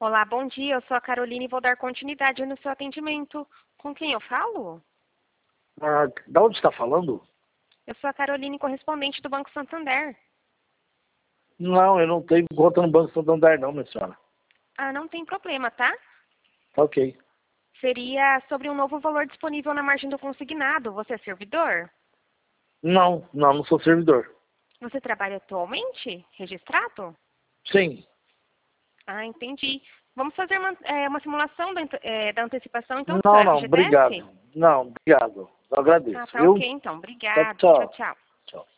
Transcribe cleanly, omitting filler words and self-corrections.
Olá, bom dia. Eu sou a Caroline e vou dar continuidade no seu atendimento. Com quem eu falo? Da onde está falando? Eu sou a Caroline, correspondente do Banco Santander. Não, eu não tenho conta no Banco Santander não, minha senhora. Ah, não tem problema, tá? Ok. Seria sobre um novo valor disponível na margem do consignado. Você é servidor? Não sou servidor. Você trabalha atualmente? Registrado? Sim. Ah, entendi. Vamos fazer uma simulação da antecipação, então, do seu Não, FGTS? obrigado. Não, obrigado. Eu Ah, agradeço, tá viu? ok, então. Tchau, Obrigado. Tchau, tchau. tchau. Tchau.